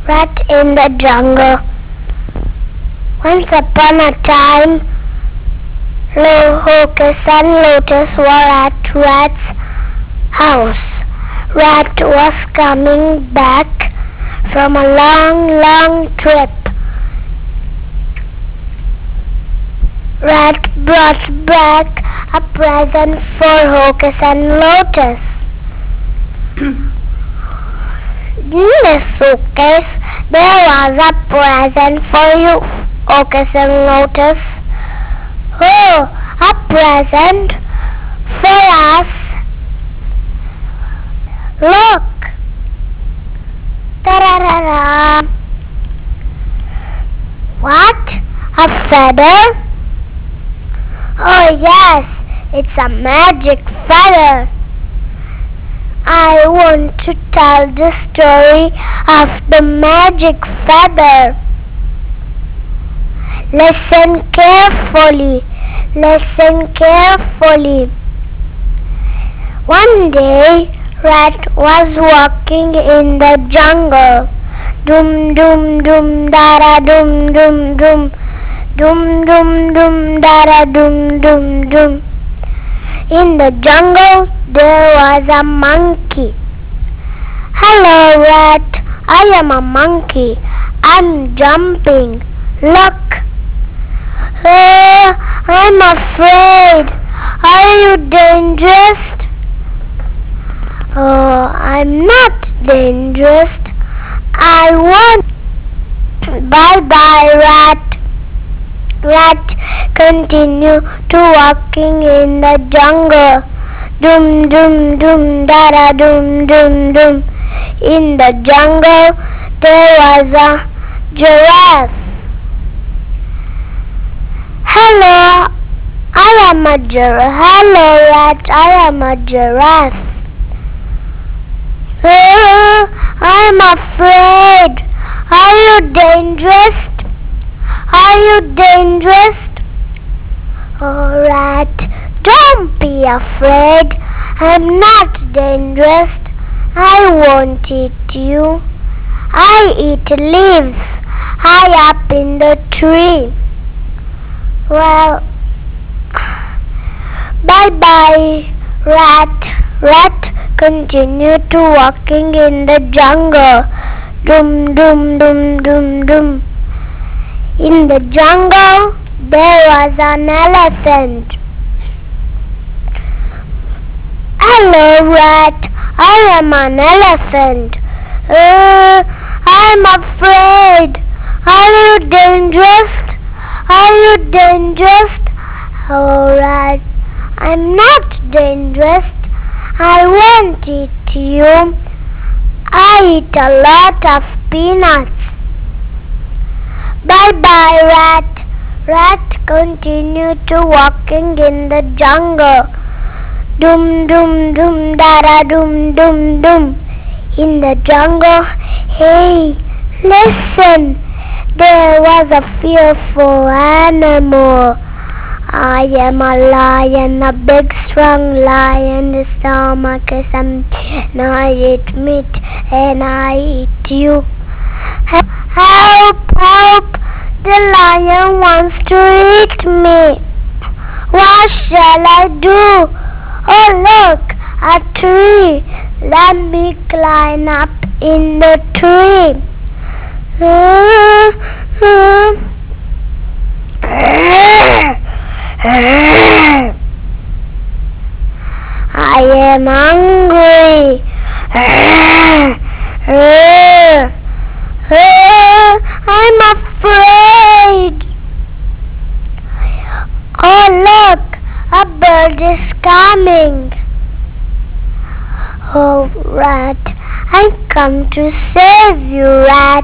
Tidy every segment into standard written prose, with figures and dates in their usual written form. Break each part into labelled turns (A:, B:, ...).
A: Rat in the jungle. Once upon a time, Hocus and Lotus were at Rat's house. Rat was coming back from a long trip. Rat brought back a present for Hocus and Lotus. In this suitcase, there was a present for you, Hocus and Lotus. Oh, a present for us. Look! Ta-ra-ra-ra! What? A feather? Oh yes, it's a magic feather. I want to tell the story of the magic feather. Listen carefully. Listen carefully. One day, Rat was walking in the jungle. Dum dum dum dara dum dum dum. Dum dum dum dara dum dum dum. In the jungle there was a monkey. Hello, Rat. I am a monkey. I'm jumping. Look. I'm afraid. Are you dangerous? Oh, I'm not dangerous. I won't. Bye-bye, Rat. Rat continued to walking in the jungle. Dum dum dum dara dum dum dum. In the jungle there was a giraffe. Hello, I am a giraffe. Hello, Rat, I am a giraffe. I'm afraid. Are you dangerous? Are you dangerous? Oh, Rat, don't be afraid. I'm not dangerous. I won't eat you. I eat leaves high up in the tree. Well, bye-bye, Rat. Rat continued to walking in the jungle. Dum dum dum dum dum. In the jungle there was an elephant. Hello, Rat. I am an elephant. I'm afraid. Are you dangerous? Are you dangerous? Oh, Rat, I'm not dangerous. I won't eat you. I eat a lot of peanuts. Bye-bye, Rat. Rat continued to walking in the jungle. Dum dum dum dara dum dum dum. In the jungle, hey, listen. There was a fearful animal. I am a lion, a big strong lion. The stomach is empty, and I eat meat, and I eat you. Help! Help! The lion wants to eat me. What shall I do? Oh, look, a tree. Let me climb up in the tree. I am hungry. I'm afraid. Oh, look, a bird is coming. Oh, Rat, I come to save you, Rat.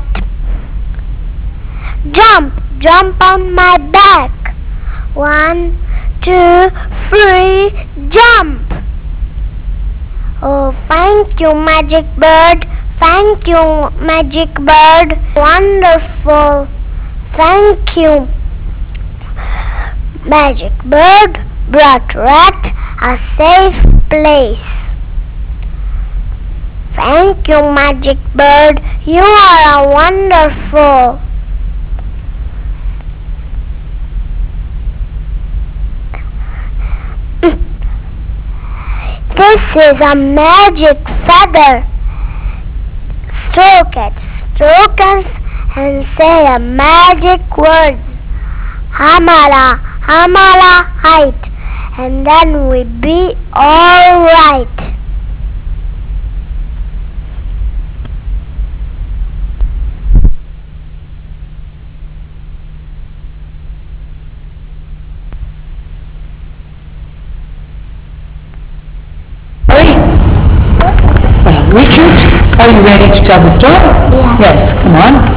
A: Jump, jump on my back. 1, 2, 3, jump. Oh, thank you, magic bird. Thank you, magic bird. Wonderful. Thank you. Magic bird brought Rat a safe place. Thank you, magic bird. You are wonderful. This is a magic feather. Stroke it, and say a magic words. Hamala, Hamala, height, and then we be all right.
B: Well, Richard, are you ready to tell the story?
A: Yes.
B: Yes, come on.